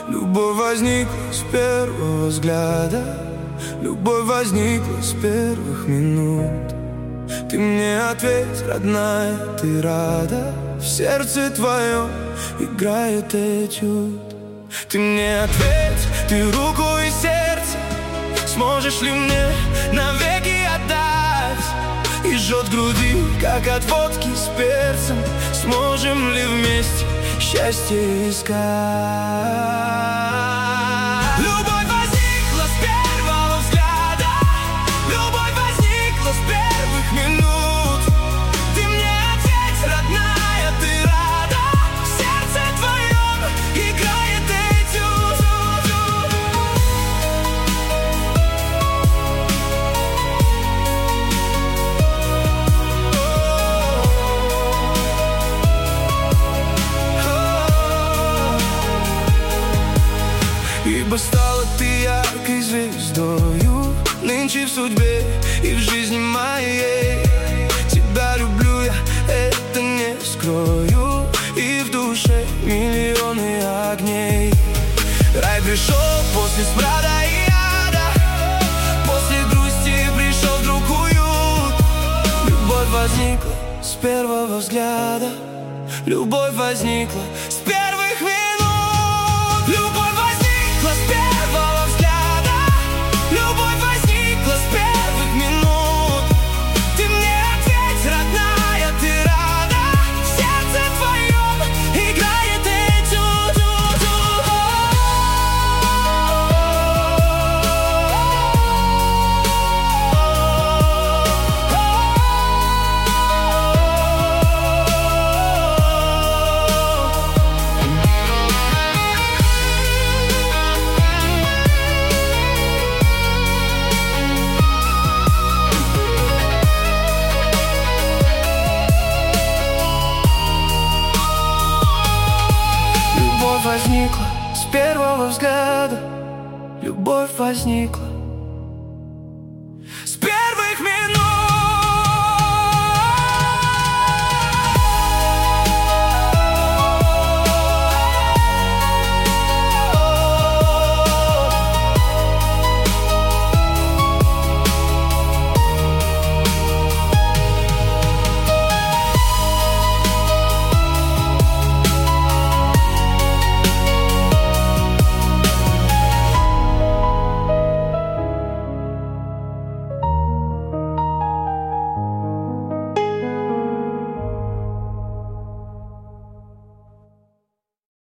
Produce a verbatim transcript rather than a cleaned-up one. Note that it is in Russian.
Любовь возникла с первого взгляда, любовь возникла с первых минут. Ты мне ответь, родная, ты рада? В сердце твоем играет этюд. Ты мне ответь, ты руку и сердце сможешь ли мне навеки отдать? И жжет в груди, как от водки с перцем. Сможем ли вместе счастье искать? Любовь возникла с первого взгляда, любовь возникла с первых минут. Ты мне ответь, родная, ты рада? В сердце твоем играет этюд. Ибо стала ты яркой звездою нынче в судьбе и в жизни моей. Тебя люблю я, это не скрою, и в душе миллионы огней. Рай пришел после смрада и ада, после грусти пришел вдруг уют. Любовь возникла с первого взгляда, любовь возникла с первых минут. Любовь возникла с первого взгляда, любовь возникла с первых минут. Ты мне ответь, родная, ты рада? В сердце твоем играет этюд. Любовь возникла с первого взгляда, любовь возникла